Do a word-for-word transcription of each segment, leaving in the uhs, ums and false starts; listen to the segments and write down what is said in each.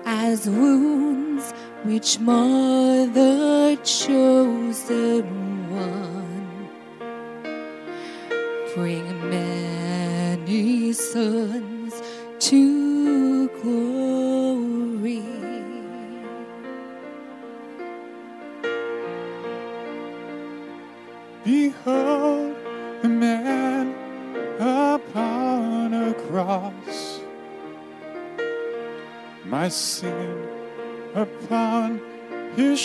as wounds which mar the chosen one. Bring many sons to glory. Behold the man upon a cross, my sin upon his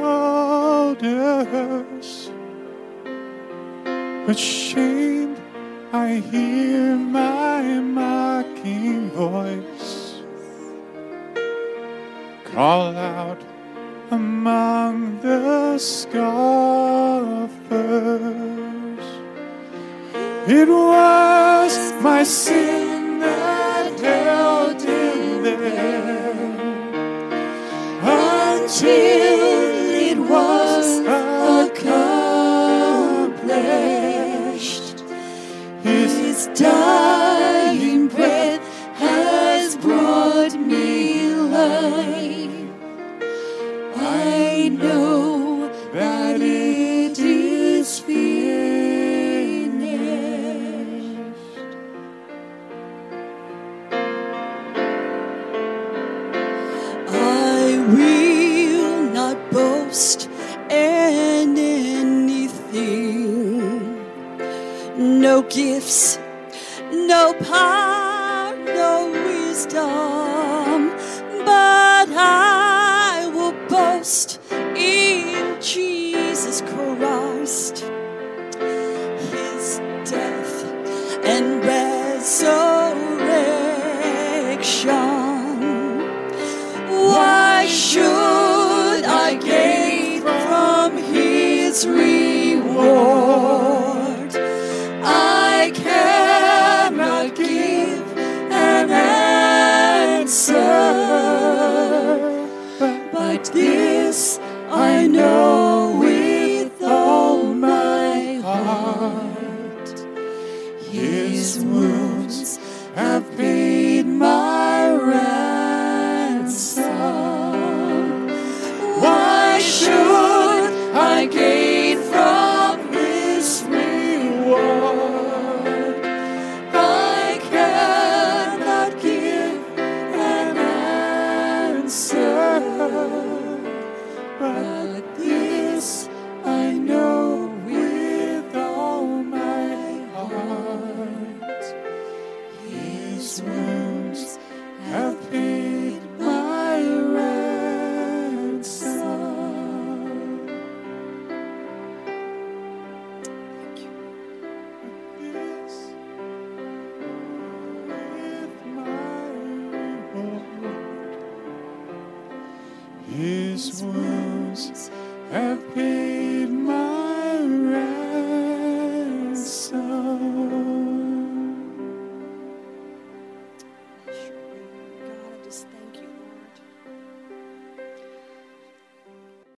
shoulders. But shamed I hear my mocking voice call out among the scoffers. It was my sin that held him there until it was accomplished. His dying breath has brought me life. I know that it is finished. I will not boast in anything, no gifts, no power, no wisdom, but I will boast in Jesus Christ, his death and resurrection. Why should I gain from his reward? I cannot give an answer, but this I know with all my heart. His wounds have paid my ransom. Why should I gain from his reward? I cannot give an answer, but this I know with all my heart. His wounds have paid my ransom. Thank you. This with my reward. His wounds have paid my ransom.